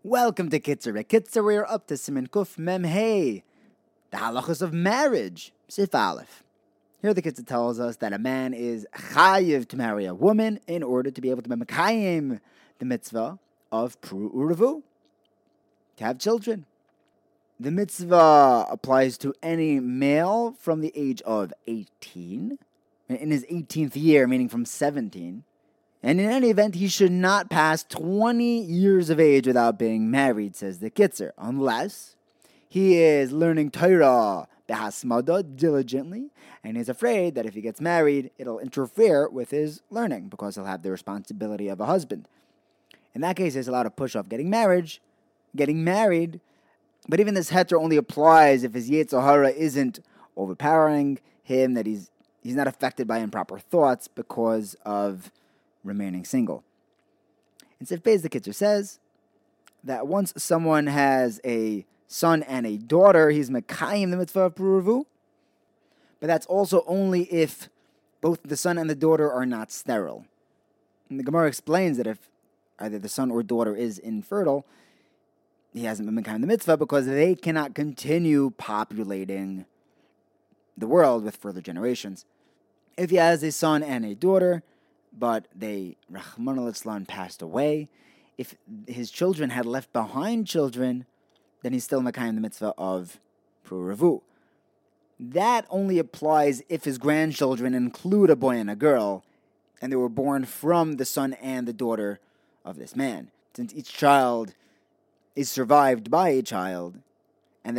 Welcome to Kitzur. At Kitzur, we are up to Siman Kuf Mem Hey, the halachas of marriage, Sif Aleph. Here the Kitzur tells us that a man is chayiv to marry a woman in order to be able to be mekayim the mitzvah of Pru Uravu, to have children. The mitzvah applies to any male from the age of 18, in his 18th year, meaning from 17. And in any event, he should not pass 20 years of age without being married, says the Kitzur, unless he is learning Torah behasmada diligently, and is afraid that if he gets married, it'll interfere with his learning, because he'll have the responsibility of a husband. In that case, he's allowed to push off getting married, but even this heter only applies if his Yetzer Hara isn't overpowering him, that he's not affected by improper thoughts because of remaining single. And Sif Beis the Kitzur says that once someone has a son and a daughter, he's mekayim the mitzvah of Pru Uravu, but that's also only if both the son and the daughter are not sterile. And the Gemara explains that if either the son or daughter is infertile, he hasn't been mekayim the mitzvah because they cannot continue populating the world with further generations. If he has a son and a daughter, but they, Rahman al-Islam, passed away, if his children had left behind children, then he's still mekayim the mitzvah of Pru Uravu. That only applies if his grandchildren include a boy and a girl, and they were born from the son and the daughter of this man. Since each child is survived by a child, and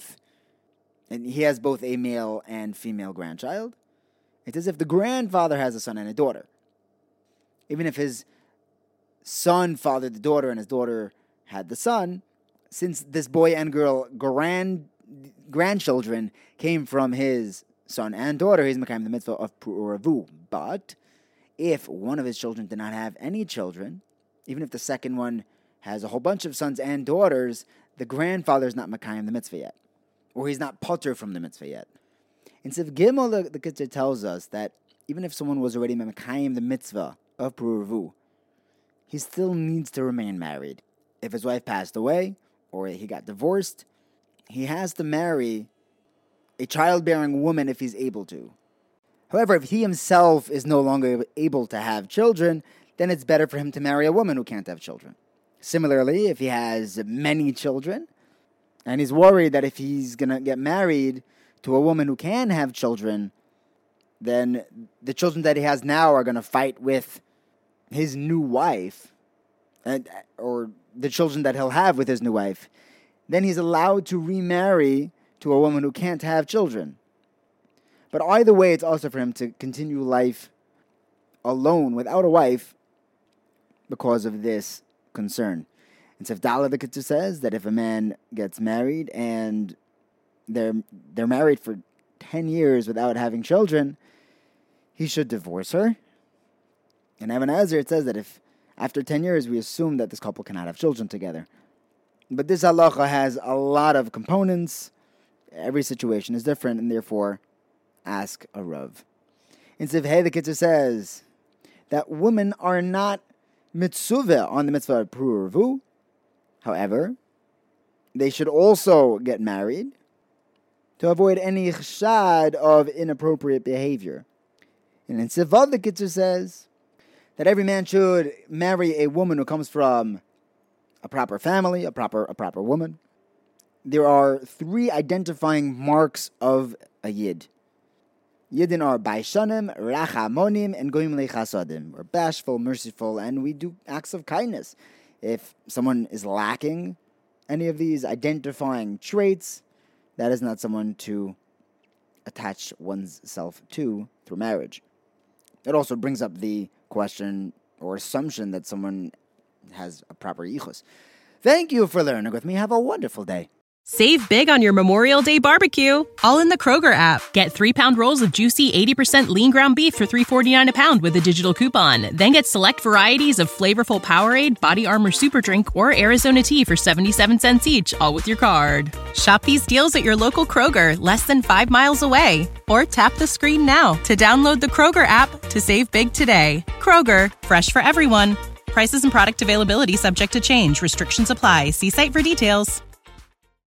he has both a male and female grandchild, it's as if the grandfather has a son and a daughter. Even if his son fathered the daughter and his daughter had the son, since this boy and girl grandchildren came from his son and daughter, he's mekayim the mitzvah of Pru Uravu. But if one of his children did not have any children, even if the second one has a whole bunch of sons and daughters, the grandfather is not mekayim the mitzvah yet, or he's not potter from the mitzvah yet. In Sif Gimel, the Kitzur tells us that even if someone was already mekayim the mitzvah of Pru Uravu, he still needs to remain married. If his wife passed away, or he got divorced, he has to marry a childbearing woman if he's able to. However, if he himself is no longer able to have children, then it's better for him to marry a woman who can't have children. Similarly, if he has many children, and he's worried that if he's going to get married to a woman who can have children, then the children that he has now are going to fight with his new wife, or the children that he'll have with his new wife, then he's allowed to remarry to a woman who can't have children. But either way, it's also for him to continue life alone without a wife because of this concern. And Sif Daled the Kitzur says that if a man gets married and they're married for 10 years without having children, he should divorce her. In Even HaEzer, it says that if after 10 years we assume that this couple cannot have children together. But this halacha has a lot of components. Every situation is different, and therefore ask a Rav. In Sif Hey, the Kitzur says that women are not mitzuvah on the mitzvah of Pru Uravu. However, they should also get married to avoid any chshad of inappropriate behavior. And in Sif Vav, the Kitzur says that every man should marry a woman who comes from a proper family, a proper woman. There are 3 identifying marks of a Yid. Yidin are baishanim, rachamonim, and goyim lechasadim. We're bashful, merciful, and we do acts of kindness. If someone is lacking any of these identifying traits, that is not someone to attach one's self to through marriage. It also brings up the question or assumption that someone has a proper yichus. Thank you for learning with me. Have a wonderful day. Save big on your Memorial Day barbecue, all in the Kroger app. Get 3-pound rolls of juicy 80% lean ground beef for $3.49 a pound with a digital coupon. Then get select varieties of flavorful Powerade, Body Armor Super Drink, or Arizona tea for 77 cents each, all with your card. Shop these deals at your local Kroger, less than 5 miles away. Or tap the screen now to download the Kroger app to save big today. Kroger, fresh for everyone. Prices and product availability subject to change. Restrictions apply. See site for details.